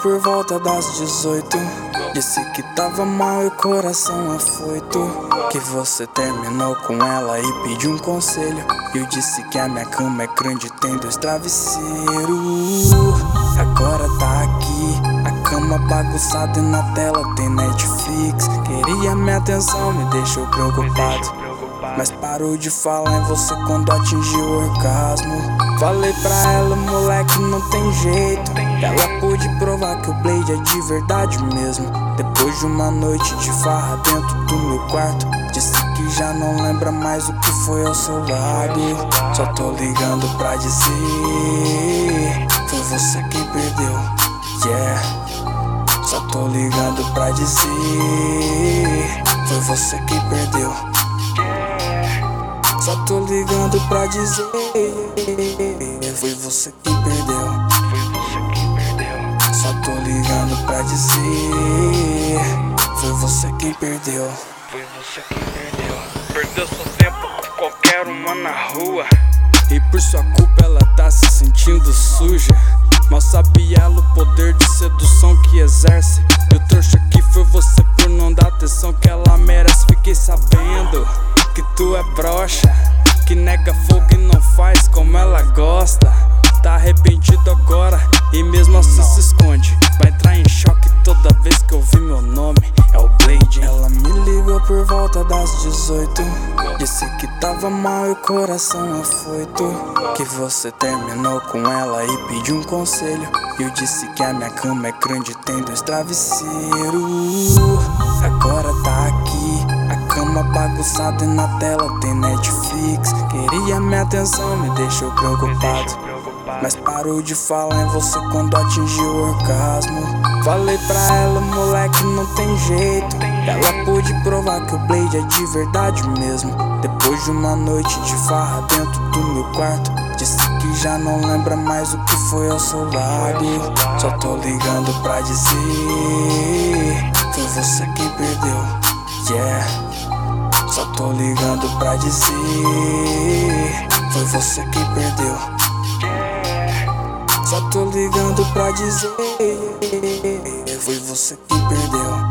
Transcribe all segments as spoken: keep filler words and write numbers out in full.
por volta das dezoito. Disse que tava mal e o coração afoito, que você terminou com ela e pediu um conselho. Eu disse que a minha cama é grande, tem dois travesseiros. Agora tá aqui, a cama bagunçada e na tela tem Netflix. Queria minha atenção, me deixou preocupado, mas parou de falar em você quando atingiu o orgasmo. Falei pra ela, moleque, não tem jeito. Ela pôde provar que o Blade é de verdade mesmo. Depois de uma noite de farra dentro do meu quarto, disse que já não lembra mais o que foi ao seu lado. Só tô ligando pra dizer, foi você quem perdeu, yeah. Só tô ligando pra dizer, foi você quem perdeu. Só tô ligando pra dizer, foi você quem perdeu. Só tô ligando pra dizer, foi você quem perdeu. Foi você quem perdeu. Perdeu seu tempo com qualquer uma na rua, e por sua culpa ela tá se sentindo suja. Mal sabe ela o poder de sedução que exerce. E o trouxa que foi você por não dar atenção que ela merece. Fiquei sabendo que tu é broxa, que nega fogo e não faz como ela gosta. Tá arrependido agora e mesmo assim se esconde. Vai entrar em choque toda vez que ouvir meu nome, é o Blade. Ela me ligou por volta das dezoito. Disse que tava mal e o coração afoito, que você terminou com ela e pediu um conselho. Eu disse que a minha cama é grande, tem dois travesseiros. Agora tá aqui, a cama bagunçada e na tela tem Netflix. Queria minha atenção, me deixou preocupado, mas parou de falar em você quando atingiu o orgasmo. Falei pra ela, moleque, não tem jeito. Ela pôde provar que o Blade é de verdade mesmo. Depois de uma noite de farra dentro do meu quarto, disse que já não lembra mais o que foi ao seu lado. Só tô ligando pra dizer, foi você quem perdeu, yeah. Só tô ligando pra dizer, foi você quem perdeu. Só tô ligando pra dizer, foi você quem perdeu.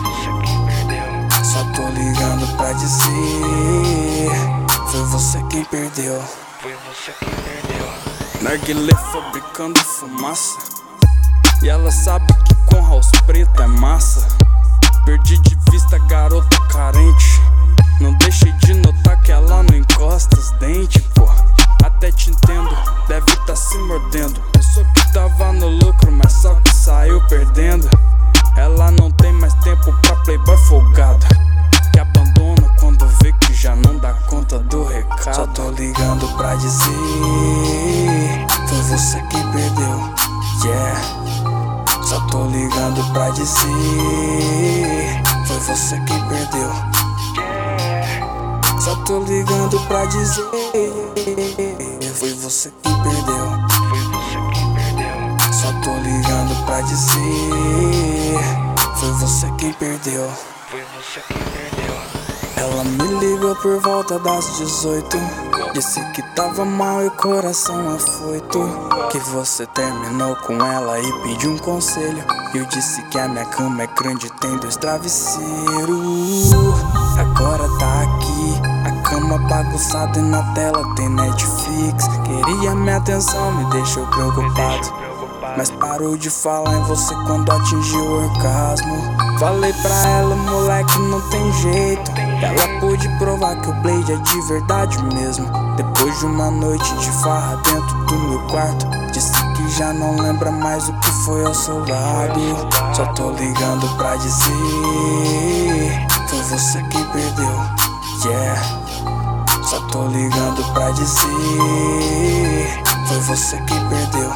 Só tô ligando pra dizer, foi você quem perdeu. Foi você quem perdeu. Narguilé fabricando fumaça, e ela sabe que com house preto é massa. Perdi de vista a garota carente, não deixei de notar que ela não encosta os dentes, pô. Até te entendo, deve tá se mordendo. Pensou que tava no lucro, mas só que saiu perdendo. Ela não tem mais tempo pra playboy folgado, que abandona quando vê que já não dá conta do recado. Só tô ligando pra dizer, foi você quem perdeu, yeah. Só tô ligando pra dizer, foi você quem perdeu. Só tô ligando pra dizer, foi você quem perdeu. Só tô ligando pra dizer, foi você quem perdeu. Foi você quem perdeu. Ela me ligou por volta das dezoito. Disse que tava mal e o coração afoito, que você terminou com ela e pediu um conselho. Eu disse que a minha cama é grande, tem dois travesseiros. Agora tá aqui, a cama bagunçada e na tela tem Netflix. Queria minha atenção, me deixou preocupado, mas parou de falar em você quando atingiu o orgasmo. Falei pra ela, moleque, não tem jeito. Ela pôde provar que o Blade é de verdade mesmo. Depois de uma noite de farra dentro do meu quarto, disse que já não lembra mais o que foi ao seu lado. Só tô ligando pra dizer, foi você quem perdeu, yeah. Só tô ligando pra dizer, foi você quem perdeu.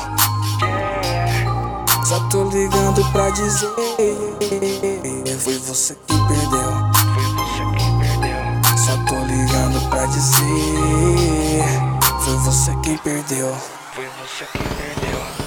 Só tô ligando pra dizer, foi você quem perdeu. Só tô ligando pra dizer, foi você quem perdeu. Foi você quem perdeu.